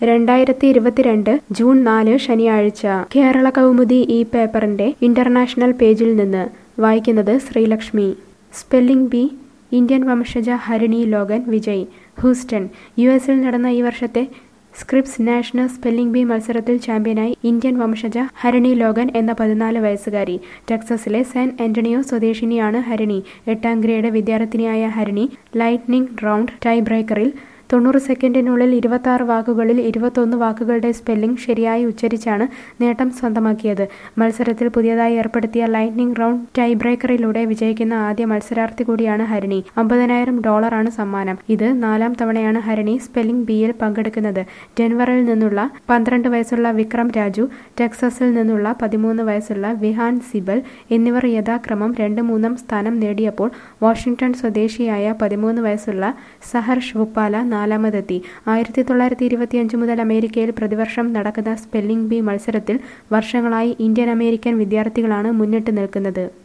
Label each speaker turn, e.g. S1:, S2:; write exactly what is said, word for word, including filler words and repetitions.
S1: രണ്ടായിരത്തി ഇരുപത്തിരണ്ട് ജൂൺ നാല് ശനിയാഴ്ച കേരള കൗമുദി ഈ പേപ്പറിന്റെ ഇന്റർനാഷണൽ പേജിൽ നിന്ന് വായിക്കുന്നത് ശ്രീലക്ഷ്മി. സ്പെല്ലിംഗ് ബി ഇന്ത്യൻ വംശജ ഹരിണി ലോഗൻ വിജയ്. ഹൂസ്റ്റൺ. യു എസിൽ നടന്ന ഈ വർഷത്തെ സ്ക്രിപ്സ് നാഷണൽ സ്പെല്ലിംഗ് ബി മത്സരത്തിൽ ചാമ്പ്യനായി ഇന്ത്യൻ വംശജ ഹരിണി ലോഗൻ എന്ന പതിനാല് വയസ്സുകാരി. ടെക്സസിലെ സാൻ ആന്റണിയോ സ്വദേശിനിയാണ് ഹരിണി. എട്ടാം ഗ്രേഡ് വിദ്യാർത്ഥിനിയായ ഹരിണി ലൈറ്റ്നിംഗ് റൗണ്ട് ടൈ ബ്രേക്കറിൽ തൊണ്ണൂറ് സെക്കൻഡിനുള്ളിൽ ഇരുപത്താറ് വാക്കുകളിൽ ഇരുപത്തൊന്ന് വാക്കുകളുടെ സ്പെല്ലിംഗ് ശരിയായി ഉച്ചരിച്ചാണ് നേട്ടം സ്വന്തമാക്കിയത്. മത്സരത്തിൽ പുതിയതായി ഏർപ്പെടുത്തിയ ലൈറ്റ്നിംഗ് റൗണ്ട് ടൈ ബ്രേക്കറിലൂടെ വിജയിക്കുന്ന ആദ്യ മത്സരാർത്ഥി കൂടിയാണ് ഹരിണി. അമ്പതിനായിരം ഡോളറാണ് സമ്മാനം. ഇത് നാലാം തവണയാണ് ഹരിണി സ്പെല്ലിംഗ് ബിയിൽ പങ്കെടുക്കുന്നത്. ഡെൻവറിൽ നിന്നുള്ള പന്ത്രണ്ട് വയസ്സുള്ള വിക്രം രാജു, ടെക്സസിൽ നിന്നുള്ള പതിമൂന്ന് വയസ്സുള്ള വിഹാൻ സിബൽ എന്നിവർ യഥാക്രമം രണ്ട് മൂന്നാം സ്ഥാനം നേടിയപ്പോൾ വാഷിംഗ്ടൺ സ്വദേശിയായ പതിമൂന്ന് വയസ്സുള്ള സഹർഷ് വുപ്പാല നാലാമതെത്തി. ആയിരത്തി തൊള്ളായിരത്തി ഇരുപത്തിയഞ്ച് മുതൽ അമേരിക്കയിൽ പ്രതിവർഷം നടക്കുന്ന സ്പെല്ലിംഗ് ബി മത്സരത്തിൽ വർഷങ്ങളായി ഇന്ത്യൻ അമേരിക്കൻ വിദ്യാർത്ഥികളാണ് മുന്നിട്ട് നിൽക്കുന്നത്.